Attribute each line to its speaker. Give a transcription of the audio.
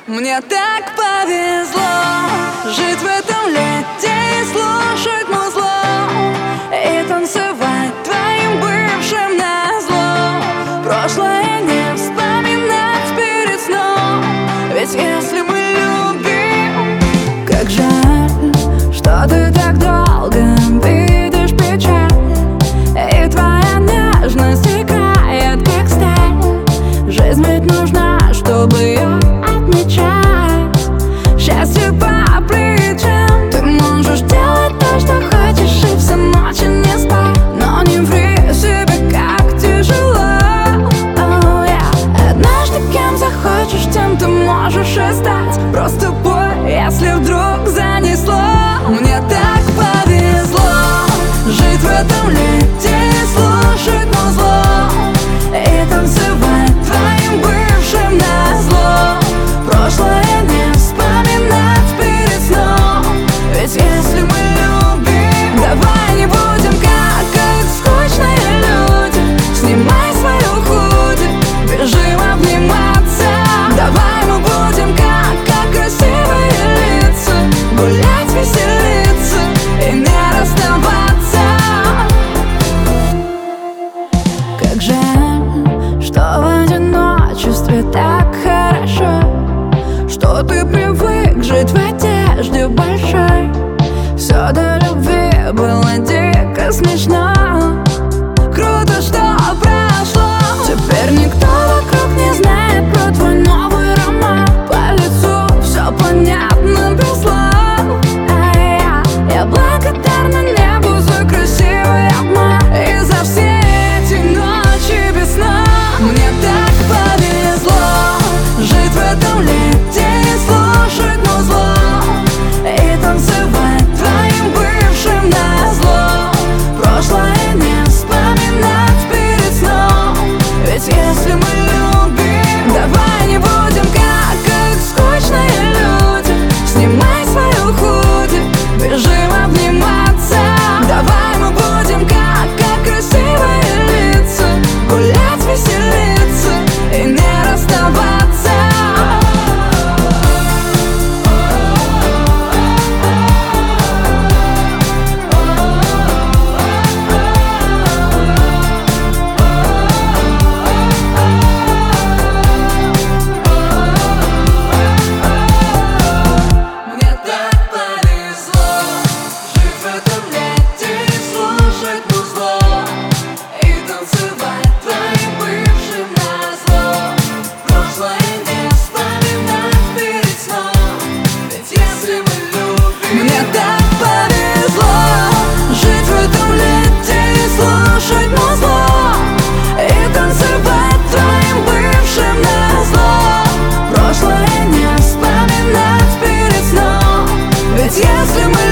Speaker 1: Мне так повезло жить в этом лете и слушать музло и танцевать твоим бывшим назло. Прошлое не вспоминать перед сном, ведь если мы любим, как жаль, что ты так долго видишь печаль, и твоя нежность играет как сталь. Жизнь ведь нужна, чтобы ее отмечать. Счастье по плечам. Ты можешь делать то, что хочешь, и всю ночь не спать, но не ври себе, как тяжело. Oh, yeah. Однажды кем захочешь, тем ты можешь и стать. Просто пой, если вдруг занесло. Мне так повезло жить в этом лете и слушать музло и танцевать твоим бывшим назло. Прошлое не вспоминать перед сном, ведь если мы любим, давай не будем как скучные люди. Снимай свою худи, бежим обниматься. Давай мы будем как красивые лица, гулять, веселиться и не расставаться. Как жаль, что в одиночестве так хорошо, что ты привык жить в одежде большой. Все до любви было дико смешно. Круто, что прошло. Теперь никто вокруг не знает про твой новый роман. По лицу все понятно без слов. Я благодарна небу за красивый обман и за все эти ночи без сна. Мне так повезло жить в этом лете и слушать музло и танцевать твоим бывшим назло. Прошлое не вспоминать перед сном, ведь если мы любим, давай не будем как скучные люди. Снимай свою худи, бежим обниматься. Давай мы будем как красивые лица, гулять, веселиться и не расставаться. Мне так повезло жить в этом лете и слушать музло и танцевать твоим бывшим назло. Прошлое не вспоминать перед сном, ведь если мы любим. Мне так повезло жить в этом лете и слушать музло и танцевать твоим бывшим назло. Прошлое не вспоминать перед сном, ведь если мы